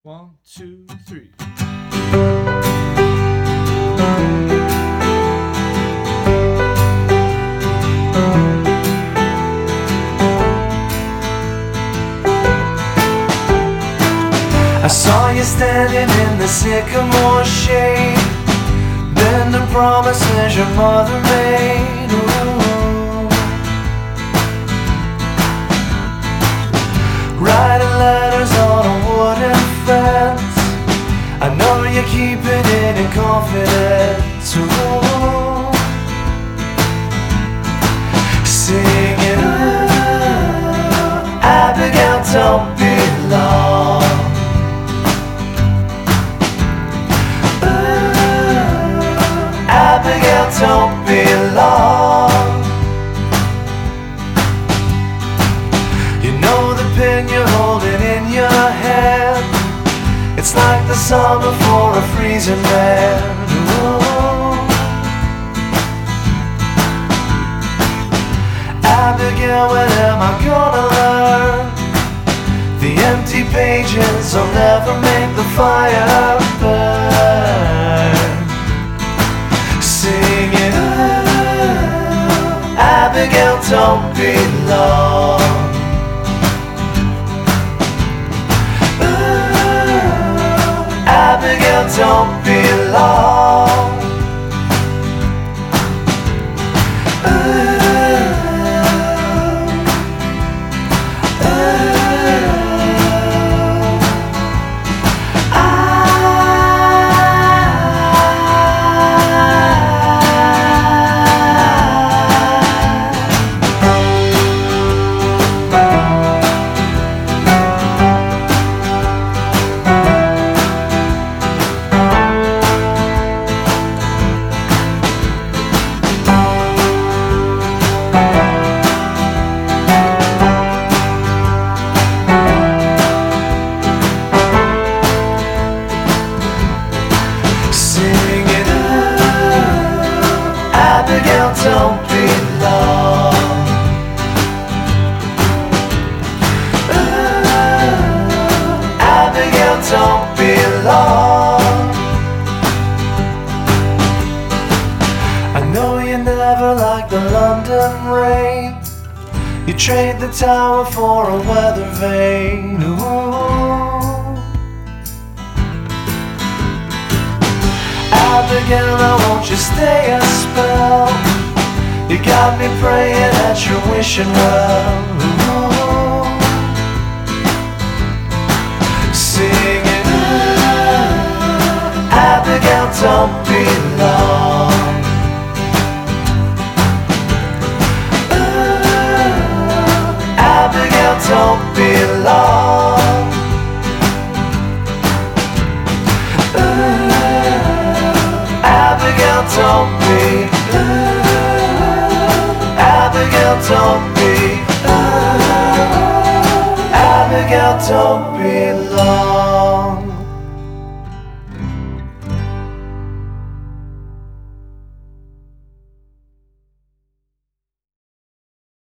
One, two, three. I saw you standing in the sycamore shade, bend the promises your mother made. Ooh. Writing letters on a wooden fence, I know you're keeping it in confidence. Ooh. Singing, ooh, Abigail, don't be long. Abigail, don't be long. You know the pin you're holding in your hand, it's like the summer for a freezing man. Ooh. Abigail, when am I gonna learn? The empty pages will never make the fire burn. Singing, ooh, Abigail, don't be long. Ooh, Abigail, don't be long. Abigail, don't be long. Ooh, Abigail, don't be long. I know you never liked the London rain, you trade the tower for a weather vane. Ooh. Abigail, now won't you stay a spell? You got me praying at your wishing well. Ooh. Singing, ooh, Abigail, don't be long. Ooh, Abigail, don't be long. Abigail, don't be, ooh, Abigail, don't be, ooh, Abigail, don't be long.